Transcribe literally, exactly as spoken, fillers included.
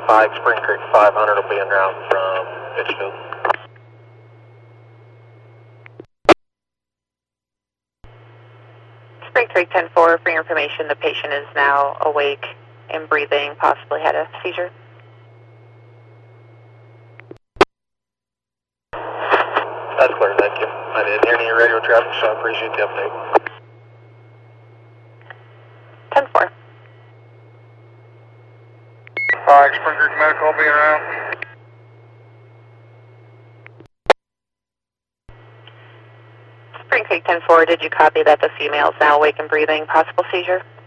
five, Spring Creek five hundred will be en route from Pittsfield. Spring Creek ten four, for your information, the patient is now awake and breathing, possibly had a seizure. That's clear, thank you. I didn't hear any radio traffic, so I appreciate the update. ten four. five, Spring Creek Medical will be around. Spring Creek ten four, did you copy that the female is now awake and breathing, possible seizure?